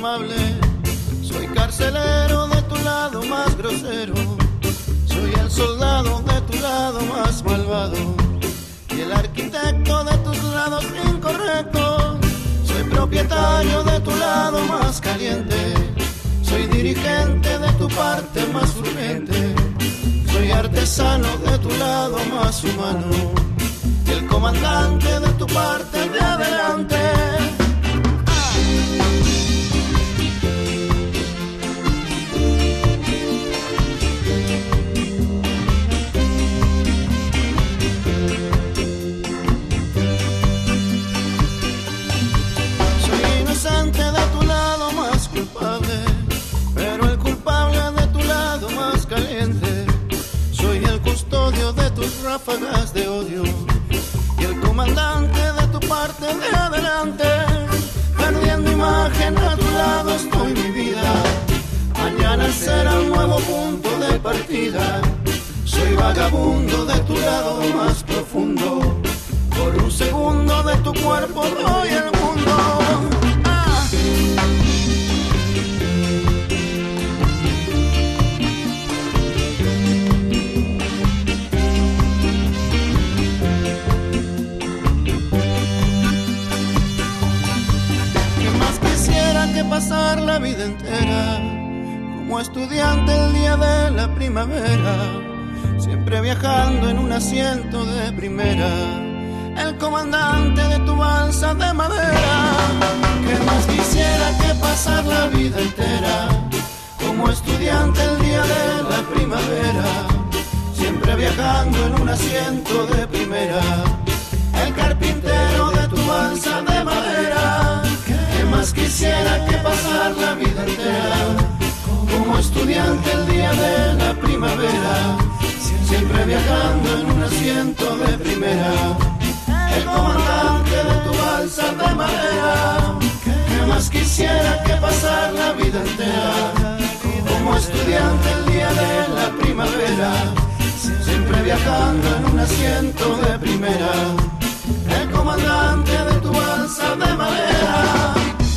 amable. Soy carcelero de tu lado más grosero. Soy el soldado de tu lado más malvado. Y el arquitecto de tus lados incorrectos. Soy propietario de tu lado más caliente. Soy dirigente de tu parte más urgente. Soy artesano de tu lado más humano. Y el comandante de tu parte de adelante. Soy inocente de tu lado más culpable, pero el culpable de tu lado más caliente. Soy el custodio de tus ráfagas de odio y el comandante de tu parte de adelante. Perdiendo imagen a tu lado estoy mi vida. Mañana será un nuevo punto de partida. Soy vagabundo de tu lado más profundo. Por un segundo de tu cuerpo doy el mundo. Que pasar la vida entera como estudiante el día de la primavera, siempre viajando en un asiento de primera, el comandante de tu balsa de madera. Que más quisiera que pasar la vida entera como estudiante el día de la primavera, siempre viajando en un asiento de primera, el carpintero de tu balsa de madera. Más quisiera que pasar la vida entera como estudiante el día de la primavera, siempre viajando en un asiento de primera, el comandante de tu balsa de madera. Que más quisiera que pasar la vida entera como estudiante el día de la primavera, siempre viajando en un asiento de primera, el comandante de tu balsa de madera.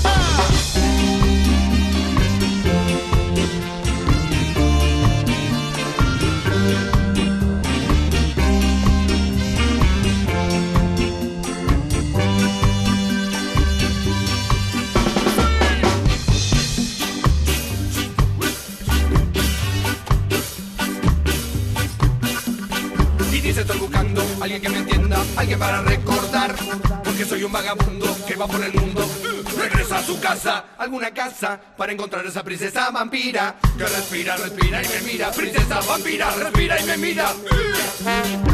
Estoy buscando alguien que me entienda, alguien para recordar, porque soy un vagabundo que va por el mundo. Regresa a su casa, alguna casa, para encontrar esa princesa vampira que respira, respira y me mira. Princesa vampira, respira y me mira.